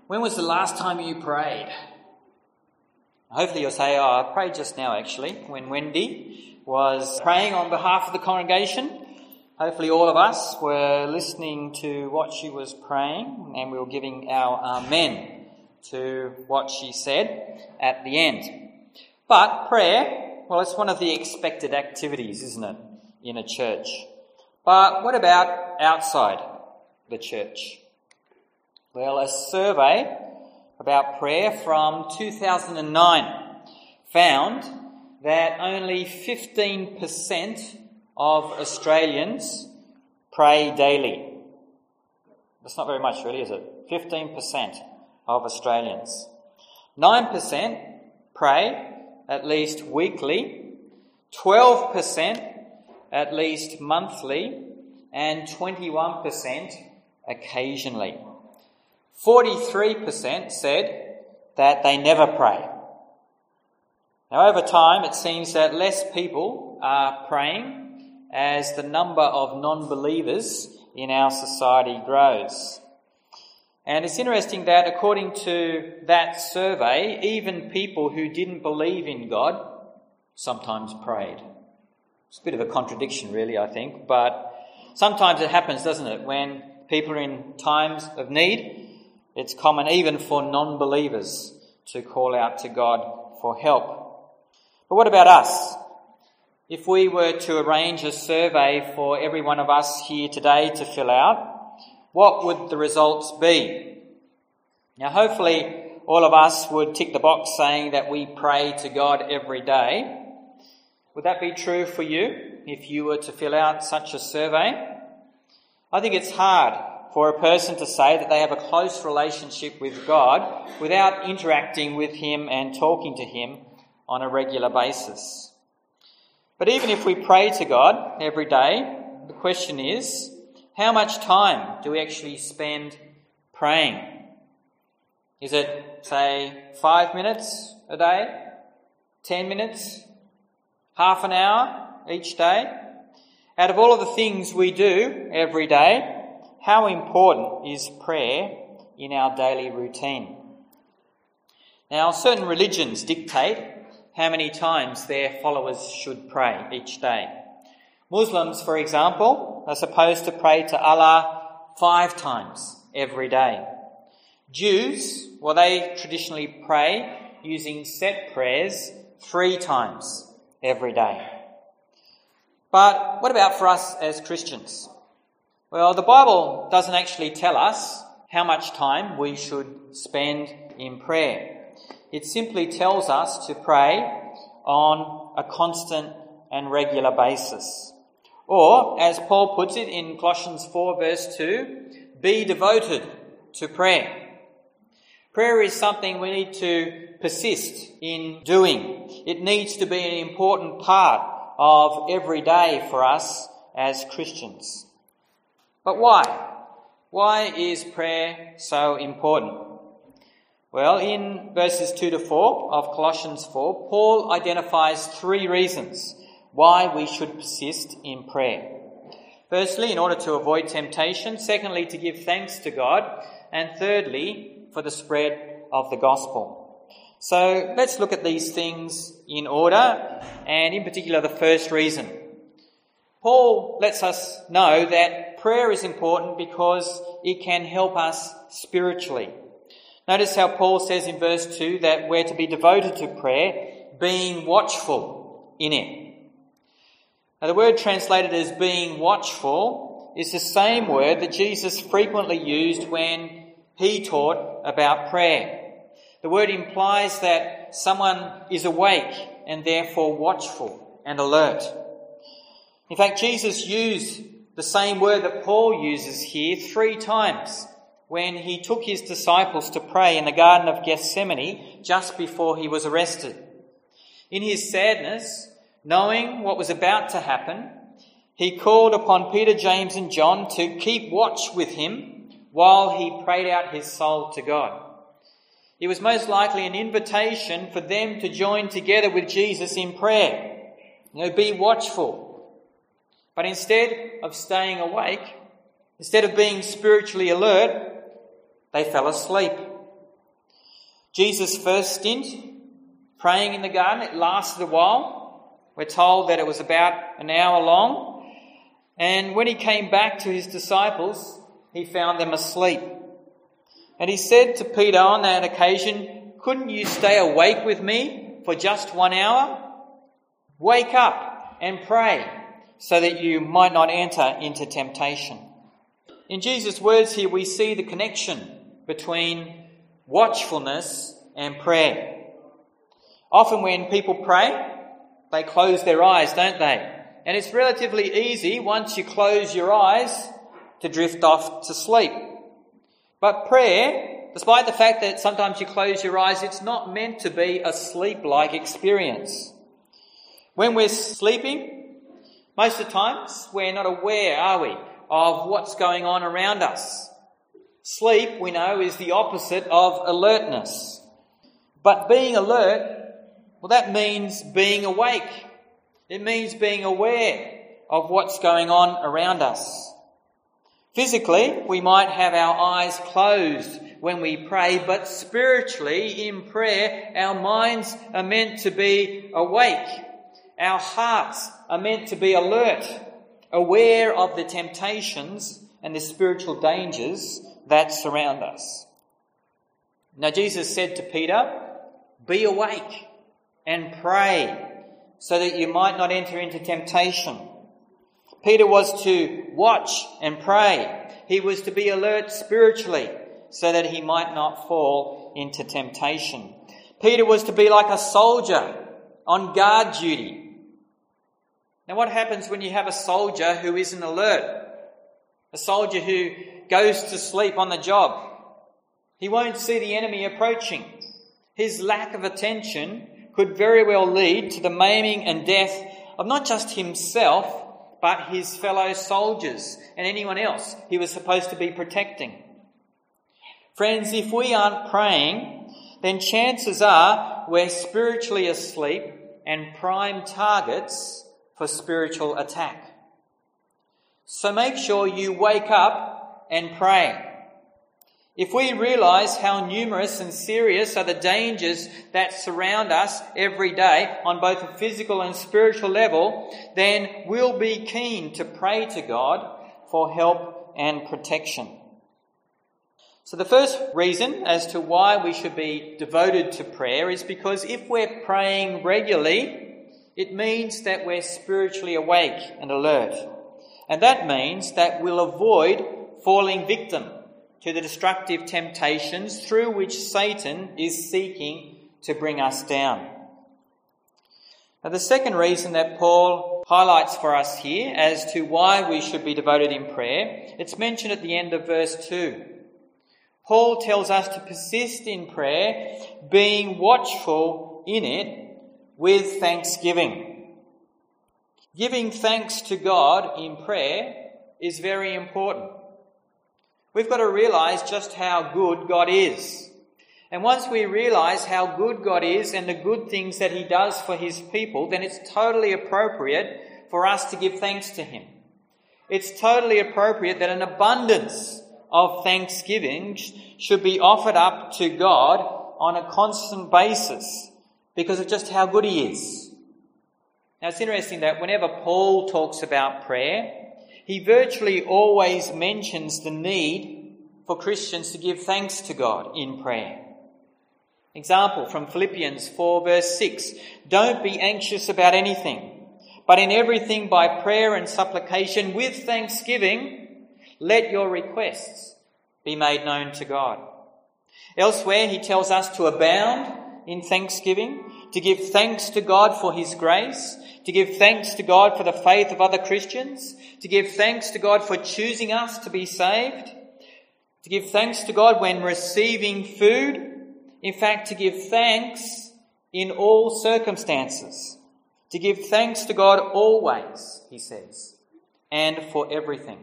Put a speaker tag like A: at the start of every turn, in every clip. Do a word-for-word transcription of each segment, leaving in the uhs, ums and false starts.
A: When was the last time you prayed? Hopefully you'll say, oh, I prayed just now actually, when Wendy was praying on behalf of the congregation. Hopefully all of us were listening to what she was praying and we were giving our amen to what she said at the end. But prayer, well, it's one of the expected activities, isn't it, in a church? But what about outside the church? Well, a survey about prayer from two thousand nine found that only fifteen percent of Australians pray daily. That's not very much really, is it? fifteen percent of Australians. nine percent pray at least weekly, twelve percent at least monthly, and twenty-one percent occasionally. forty-three percent said that they never pray. Now, over time, it seems that less people are praying as the number of non-believers in our society grows. And it's interesting that according to that survey, even people who didn't believe in God sometimes prayed. It's a bit of a contradiction, really, I think, but sometimes it happens, doesn't it? When people are in times of need, it's common even for non-believers to call out to God for help. But what about us? If we were to arrange a survey for every one of us here today to fill out, what would the results be? Now, hopefully all of us would tick the box saying that we pray to God every day. Would that be true for you if you were to fill out such a survey? I think it's hard for a person to say that they have a close relationship with God without interacting with Him and talking to Him on a regular basis. But even if we pray to God every day, the question is, how much time do we actually spend praying? Is it, say, five minutes a day? Ten minutes? Half an hour each day? Out of all of the things we do every day, how important is prayer in our daily routine? Now, certain religions dictate how many times their followers should pray each day. Muslims, for example, are supposed to pray to Allah five times every day. Jews, well, they traditionally pray using set prayers three times every day. But what about for us as Christians? Well, the Bible doesn't actually tell us how much time we should spend in prayer. It simply tells us to pray on a constant and regular basis. Or, as Paul puts it in Colossians four verse two, be devoted to prayer. Prayer is something we need to persist in doing. It needs to be an important part of every day for us as Christians. But why? Why is prayer so important? Well, in verses two to four of Colossians four, Paul identifies three reasons why we should persist in prayer. Firstly, in order to avoid temptation. Secondly, to give thanks to God. And thirdly, for the spread of the gospel. So let's look at these things in order, and in particular the first reason. Paul lets us know that prayer is important because it can help us spiritually. Notice how Paul says in verse two that we're to be devoted to prayer, being watchful in it. Now, the word translated as being watchful is the same word that Jesus frequently used when he taught about prayer. The word implies that someone is awake and therefore watchful and alert. In fact, Jesus used the same word that Paul uses here three times when he took his disciples to pray in the Garden of Gethsemane just before he was arrested. In his sadness, knowing what was about to happen, he called upon Peter, James and John to keep watch with him while he prayed out his soul to God. It was most likely an invitation for them to join together with Jesus in prayer. You know, be watchful. But instead of staying awake, instead of being spiritually alert, they fell asleep Jesus' first stint praying in the garden, it lasted a while. We're told that it was about an hour long. And when he came back to his disciples, he found them asleep. And he said to Peter on that occasion, "Couldn't you stay awake with me for just one hour? Wake up and pray so that you might not enter into temptation." In Jesus' words here, we see the connection between watchfulness and prayer. Often when people pray, they close their eyes, don't they? And it's relatively easy, once you close your eyes, to drift off to sleep. But prayer, despite the fact that sometimes you close your eyes, it's not meant to be a sleep-like experience. When we're sleeping, most of the times we're not aware, are we, of what's going on around us. Sleep, we know, is the opposite of alertness. But being alert, well, that means being awake. It means being aware of what's going on around us. Physically, we might have our eyes closed when we pray, but spiritually, in prayer, our minds are meant to be awake. Our hearts are meant to be alert, aware of the temptations and the spiritual dangers that surround us. Now, Jesus said to Peter, "Be awake and pray so that you might not enter into temptation." Peter was to watch and pray. He was to be alert spiritually so that he might not fall into temptation. Peter was to be like a soldier on guard duty. Now, what happens when you have a soldier who isn't alert? A soldier who goes to sleep on the job. He won't see the enemy approaching. His lack of attention could very well lead to the maiming and death of not just himself, but his fellow soldiers and anyone else he was supposed to be protecting. Friends, if we aren't praying, then chances are we're spiritually asleep and prime targets for spiritual attack. So make sure you wake up and pray. If we realise how numerous and serious are the dangers that surround us every day on both a physical and spiritual level, then we'll be keen to pray to God for help and protection. So the first reason as to why we should be devoted to prayer is because if we're praying regularly, it means that we're spiritually awake and alert. And that means that we'll avoid falling victim to the destructive temptations through which Satan is seeking to bring us down. Now, the second reason that Paul highlights for us here as to why we should be devoted in prayer, it's mentioned at the end of verse two. Paul tells us to persist in prayer, being watchful in it with thanksgiving. Giving thanks to God in prayer is very important. We've got to realise just how good God is. And once we realise how good God is and the good things that he does for his people, then it's totally appropriate for us to give thanks to him. It's totally appropriate that an abundance of thanksgiving should be offered up to God on a constant basis because of just how good he is. Now, it's interesting that whenever Paul talks about prayer, he virtually always mentions the need for Christians to give thanks to God in prayer. Example from Philippians four verse six. Don't be anxious about anything, but in everything by prayer and supplication with thanksgiving, let your requests be made known to God. Elsewhere, he tells us to abound in thanksgiving, to give thanks to God for his grace, to give thanks to God for the faith of other Christians, to give thanks to God for choosing us to be saved, to give thanks to God when receiving food, in fact, to give thanks in all circumstances, to give thanks to God always, he says, and for everything.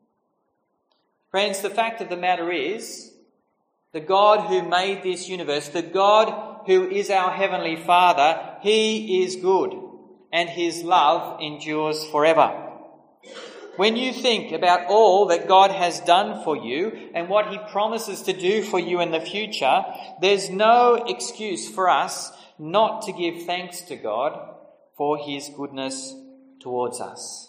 A: Friends, the fact of the matter is, the God who made this universe, the God who is our Heavenly Father, he is good and his love endures forever. when you think about all that God has done for you and what he promises to do for you in the future, there's no excuse for us not to give thanks to God for his goodness towards us.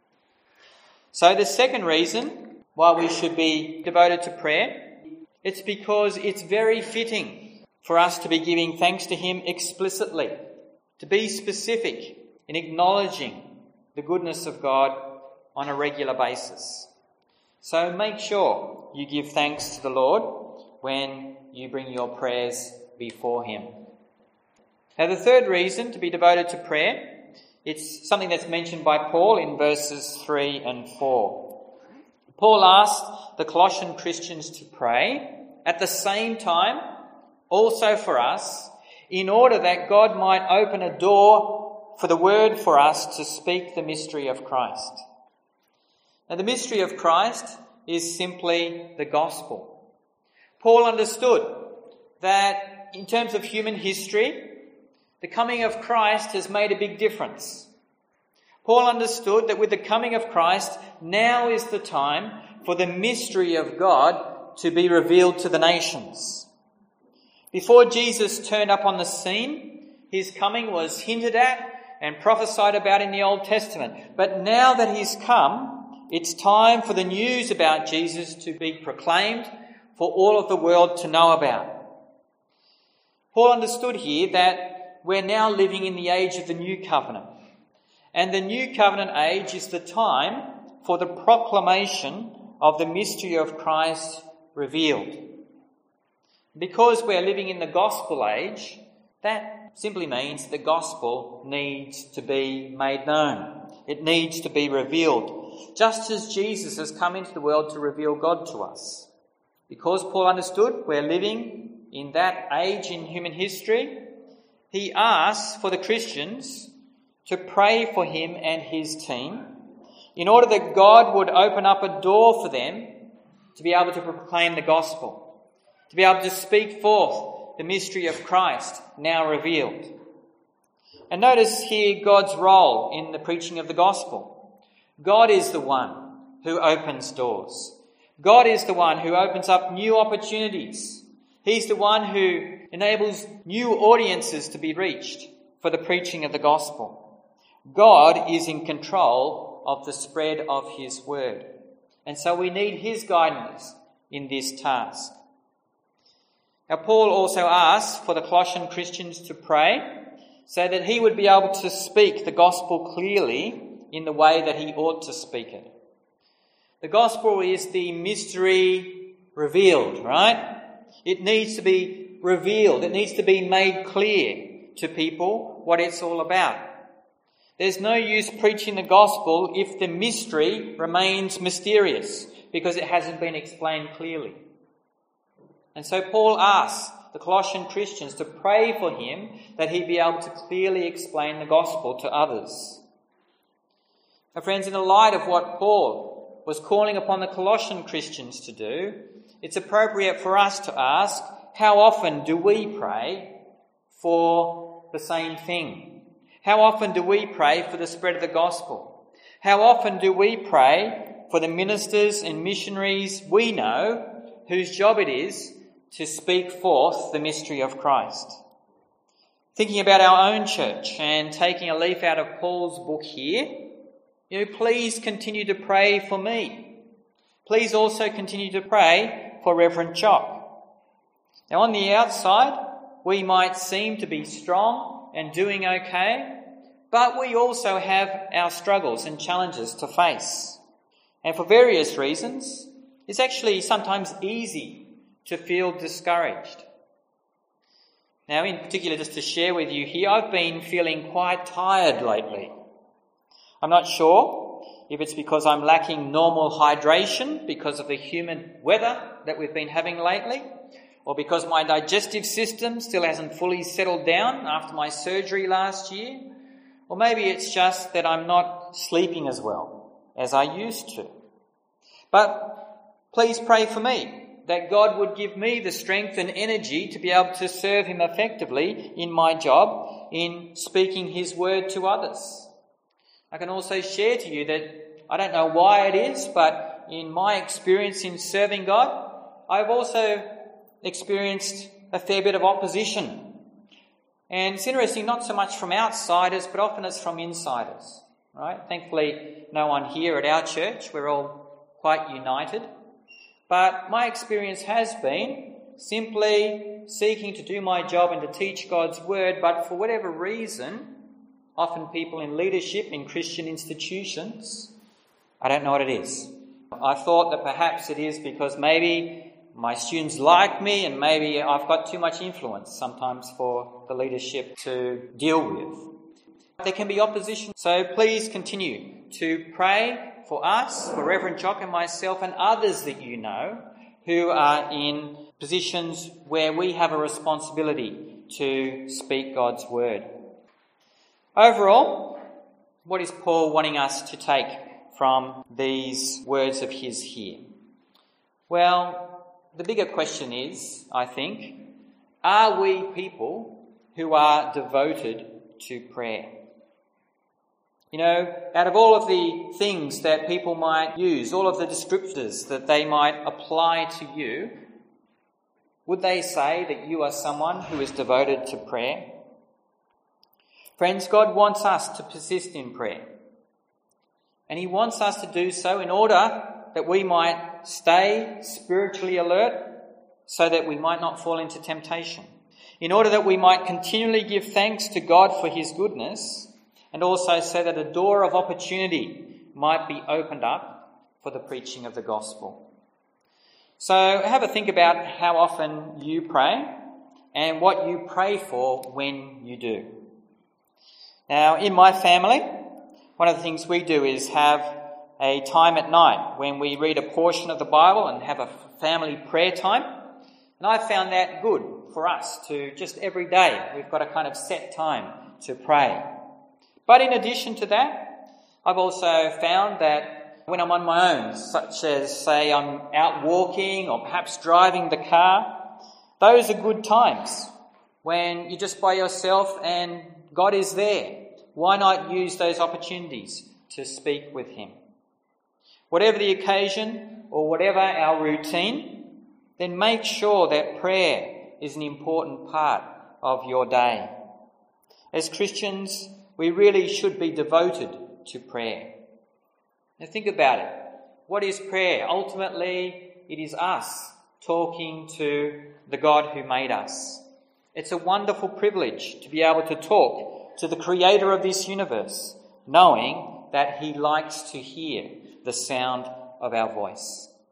A: So the second reason why we should be devoted to prayer, it's because it's very fitting for us to be giving thanks to him explicitly, to be specific in acknowledging the goodness of God on a regular basis. So make sure you give thanks to the Lord when you bring your prayers before him. Now the third reason to be devoted to prayer, it's something that's mentioned by Paul in verses three and four. Paul asked the Colossian Christians to pray at the same time also for us, in order that God might open a door for the word for us to speak the mystery of Christ. Now the mystery of Christ is simply the gospel. Paul understood that in terms of human history, the coming of Christ has made a big difference. Paul understood that with the coming of Christ, now is the time for the mystery of God to be revealed to the nations. Before Jesus turned up on the scene, his coming was hinted at and prophesied about in the Old Testament. But now that he's come, it's time for the news about Jesus to be proclaimed for all of the world to know about. Paul understood here that we're now living in the age of the New Covenant. And the New Covenant age is the time for the proclamation of the mystery of Christ revealed. Because we're living in the gospel age, that simply means the gospel needs to be made known. It needs to be revealed, just as Jesus has come into the world to reveal God to us. Because Paul understood we're living in that age in human history, he asks for the Christians to pray for him and his team in order that God would open up a door for them to be able to proclaim the gospel, to be able to speak forth the mystery of Christ now revealed. And notice here God's role in the preaching of the gospel. God is the one who opens doors. God is the one who opens up new opportunities. He's the one who enables new audiences to be reached for the preaching of the gospel. God is in control of the spread of his word. And so we need his guidance in this task. Now, Paul also asks for the Colossian Christians to pray so that he would be able to speak the gospel clearly in the way that he ought to speak it. The gospel is the mystery revealed, right? It needs to be revealed. It needs to be made clear to people what it's all about. There's no use preaching the gospel if the mystery remains mysterious because it hasn't been explained clearly. And so Paul asks the Colossian Christians to pray for him that he'd be able to clearly explain the gospel to others. Now, friends, in the light of what Paul was calling upon the Colossian Christians to do, it's appropriate for us to ask, how often do we pray for the same thing? How often do we pray for the spread of the gospel? How often do we pray for the ministers and missionaries we know whose job it is to speak forth the mystery of Christ? Thinking about our own church and taking a leaf out of Paul's book here, you know, please continue to pray for me. Please also continue to pray for Reverend Jock. Now, on the outside, we might seem to be strong and doing okay, but we also have our struggles and challenges to face. And for various reasons, it's actually sometimes easy to feel discouraged. Now, in particular, just to share with you here, I've been feeling quite tired lately. I'm not sure if it's because I'm lacking normal hydration because of the humid weather that we've been having lately, or because my digestive system still hasn't fully settled down after my surgery last year, or maybe it's just that I'm not sleeping as well as I used to. But please pray for me, that God would give me the strength and energy to be able to serve him effectively in my job in speaking his word to others. I can also share to you that I don't know why it is, but in my experience in serving God, I've also experienced a fair bit of opposition. And it's interesting, not so much from outsiders, but often it's from insiders, right? Thankfully, no one here at our church. We're all quite united. But my experience has been simply seeking to do my job and to teach God's word, but for whatever reason, often people in leadership in Christian institutions, I don't know what it is. I thought that perhaps it is because maybe my students like me and maybe I've got too much influence sometimes for the leadership to deal with. There can be opposition, so please continue to pray for us, for Reverend Jock and myself and others that you know who are in positions where we have a responsibility to speak God's word. Overall, what is Paul wanting us to take from these words of his here? Well, the bigger question is, I think, are we people who are devoted to prayer? You know, out of all of the things that people might use, all of the descriptors that they might apply to you, would they say that you are someone who is devoted to prayer? Friends, God wants us to persist in prayer. And he wants us to do so in order that we might stay spiritually alert so that we might not fall into temptation. In order that we might continually give thanks to God for his goodness, and also so that a door of opportunity might be opened up for the preaching of the gospel. So have a think about how often you pray and what you pray for when you do. Now, in my family, one of the things we do is have a time at night when we read a portion of the Bible and have a family prayer time. And I found that good for us to just every day, we've got a kind of set time to pray. But in addition to that, I've also found that when I'm on my own, such as, say, I'm out walking or perhaps driving the car, those are good times when you're just by yourself and God is there. Why not use those opportunities to speak with him? Whatever the occasion or whatever our routine, then make sure that prayer is an important part of your day. As Christians, we really should be devoted to prayer. Now think about it. What is prayer? Ultimately, it is us talking to the God who made us. It's a wonderful privilege to be able to talk to the creator of this universe, knowing that he likes to hear the sound of our voice.